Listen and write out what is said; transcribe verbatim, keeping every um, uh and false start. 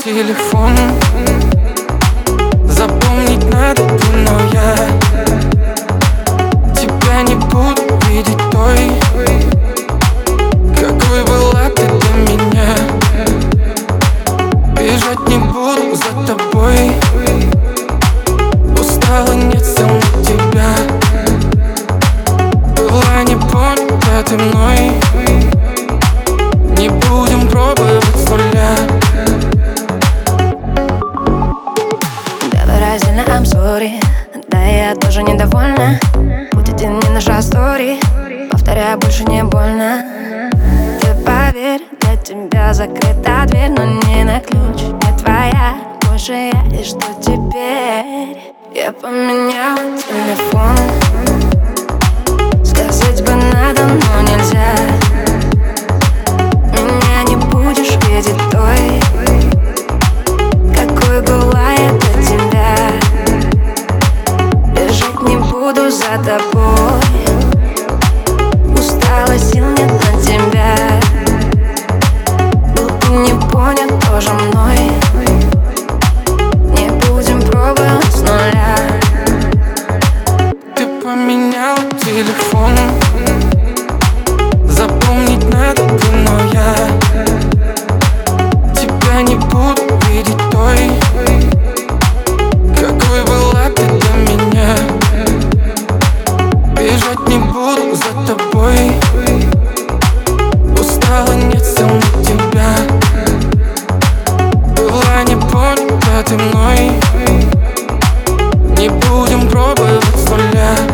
телефон. Запомнить надо, но я тебя не буду видеть той, какой была ты для меня. Бежать не буду за тобой. Устала, нет сил на тебя. Была не понята ты мной. Не будем пробовать с нуля. Давай раздельно, I'm sorry. Да, я тоже недовольна. Путь один не наша стори. Повторяю, больше не больно. Ты поверь, для тебя закрыта дверь, но не на ключ, не твоя. Больше я, и что теперь? Я поменяла телефон. Сказать бы надо, но нельзя. Меня не будешь видеть той, какой была я для тебя. Бежать не буду за тобой. Устала, сил нет на тебя. Был ты не понят тоже мной. Не будем пробовать с нуля. Ты поменял телефон. Запомнить надо, но я тебя не буду видеть той, какой была ты для меня. Бежать не буду за тобой. Устала, нет сил на тебя. Была не понята ты мной. Не будем пробовать с нуля.